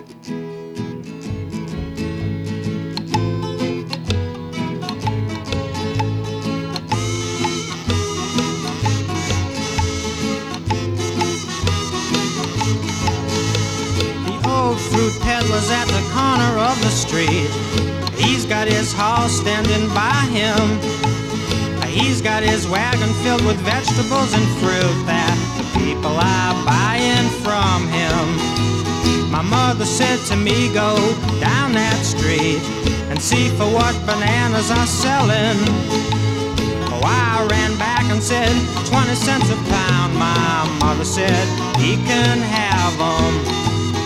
Fruit peddlers at the corner of the street. He's got his horse standing by him. He's got his wagon filled with vegetables and fruit that the people are buying from him. My mother said to me, go down that street and see for what bananas are selling. Oh, I ran back and said, 20 cents a pound. My mother said, he can have them.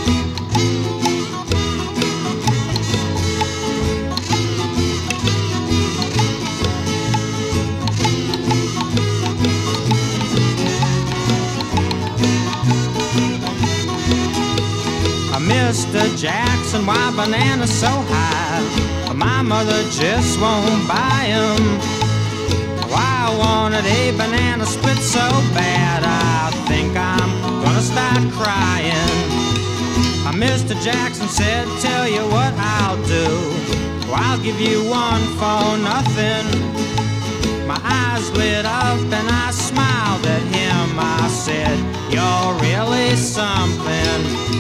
Mr. Jackson, why bananas so high? My mother just won't buy 'em. Why I wanted a banana split so bad, I think I'm gonna start crying. Mr. Jackson said, tell you what I'll do, I'll give you one for nothing. My eyes lit up and I smiled at him. I said, you're really something.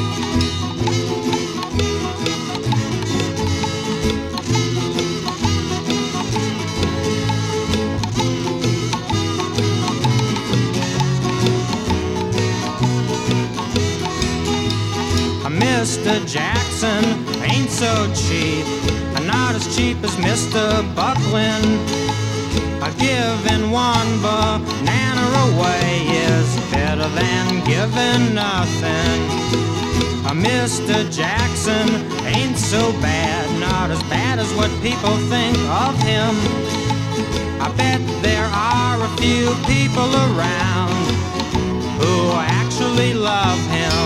Mr. Jackson ain't so cheap, not as cheap as Mr. Buckland. Giving one banana away is better than giving nothing. Mr. Jackson ain't so bad, not as bad as what people think of him. I bet there are a few people around who actually love him.